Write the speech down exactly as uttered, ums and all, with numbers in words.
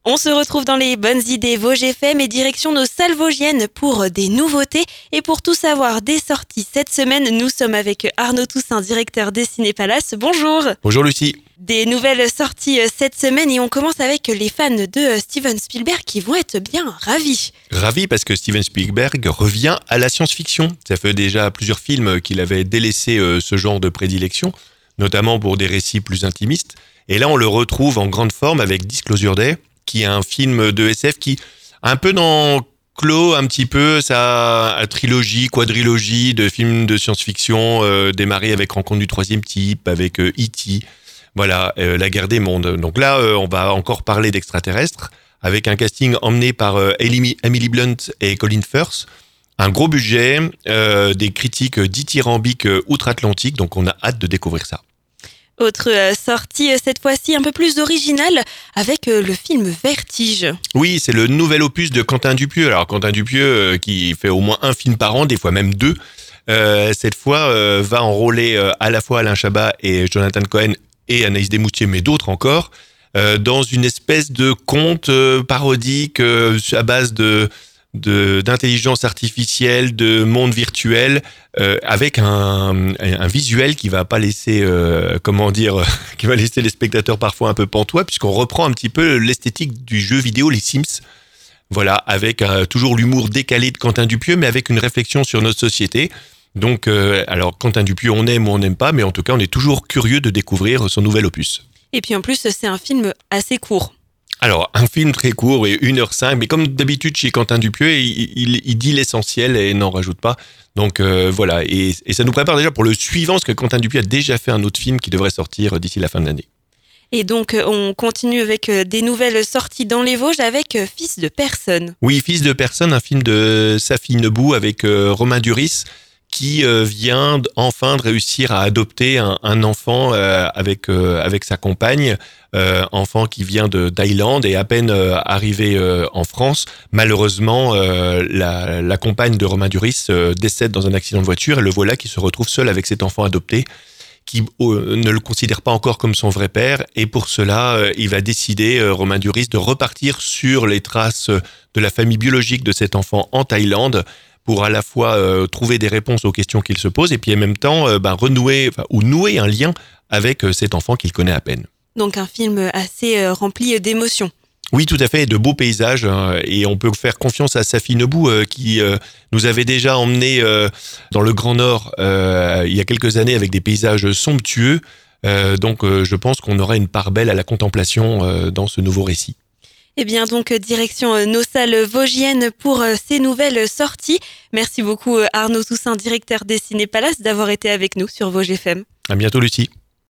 On se retrouve dans les bonnes idées Vosges F M et direction nos salles vosgiennes pour des nouveautés. Et pour tout savoir des sorties cette semaine, nous sommes avec Arnaud Toussaint, directeur des Ciné Palace. Bonjour. Bonjour Lucie. Des nouvelles sorties cette semaine et on commence avec les fans de Steven Spielberg qui vont être bien ravis. Ravi parce que Steven Spielberg revient à la science-fiction. Ça fait déjà plusieurs films qu'il avait délaissé ce genre de prédilection, notamment pour des récits plus intimistes. Et là, on le retrouve en grande forme avec Disclosure Day, qui est un film de S F qui, un peu dans clos un petit peu sa trilogie, quadrilogie de films de science-fiction, euh, démarré avec Rencontre du troisième type, avec euh, E T, voilà, euh, La guerre des mondes. Donc là, euh, on va encore parler d'extraterrestres, avec un casting emmené par euh, Emily Blunt et Colin Firth. Un gros budget, euh, des critiques dithyrambiques euh, outre-Atlantique, donc on a hâte de découvrir ça. Autre euh, sortie, euh, cette fois-ci un peu plus originale, avec euh, le film Vertige. Oui, c'est le nouvel opus de Quentin Dupieux. Alors Quentin Dupieux, euh, qui fait au moins un film par an, des fois même deux, euh, cette fois euh, va enrôler euh, à la fois Alain Chabat et Jonathan Cohen et Anaïs Desmoutiers, mais d'autres encore, euh, dans une espèce de conte euh, parodique euh, à base de... De, d'intelligence artificielle, de monde virtuel, euh, avec un, un visuel qui va pas laisser, euh, comment dire, qui va laisser les spectateurs parfois un peu pantois, puisqu'on reprend un petit peu l'esthétique du jeu vidéo Les Sims. Voilà, avec euh, toujours l'humour décalé de Quentin Dupieux, mais avec une réflexion sur notre société. Donc, euh, alors Quentin Dupieux, on aime ou on n'aime pas, mais en tout cas, on est toujours curieux de découvrir son nouvel opus. Et puis en plus, c'est un film assez court. Alors, un film très court, et une heure cinq, mais comme d'habitude chez Quentin Dupieux, il, il, il dit l'essentiel et n'en rajoute pas. Donc euh, voilà, et, et ça nous prépare déjà pour le suivant, parce que Quentin Dupieux a déjà fait un autre film qui devrait sortir d'ici la fin de l'année. Et donc, on continue avec des nouvelles sorties dans les Vosges avec Fils de personne. Oui, Fils de personne, un film de Safi Nebou avec euh, Romain Duris, qui euh, vient enfin de réussir à adopter un, un enfant euh, avec euh, avec sa compagne, euh, enfant qui vient de Thaïlande et à peine euh, arrivé euh, en France, malheureusement euh, la, la compagne de Romain Duris euh, décède dans un accident de voiture et le voilà qui se retrouve seul avec cet enfant adopté, qui euh, ne le considère pas encore comme son vrai père, et pour cela euh, il va décider, euh, Romain Duris, de repartir sur les traces de la famille biologique de cet enfant en Thaïlande, pour à la fois euh, trouver des réponses aux questions qu'il se pose et puis en même temps euh, ben, renouer enfin, ou nouer un lien avec euh, cet enfant qu'il connaît à peine. Donc un film assez euh, rempli d'émotions. Oui, tout à fait, de beaux paysages, hein, et on peut faire confiance à Safi Nebou euh, qui euh, nous avait déjà emmenés euh, dans le Grand Nord euh, il y a quelques années avec des paysages somptueux. Euh, donc euh, je pense qu'on aura une part belle à la contemplation euh, dans ce nouveau récit. Eh bien donc direction nos salles vosgiennes pour ces nouvelles sorties. Merci beaucoup Arnaud Toussaint, directeur des Ciné Palace, d'avoir été avec nous sur Vosges F M. À bientôt Lucie.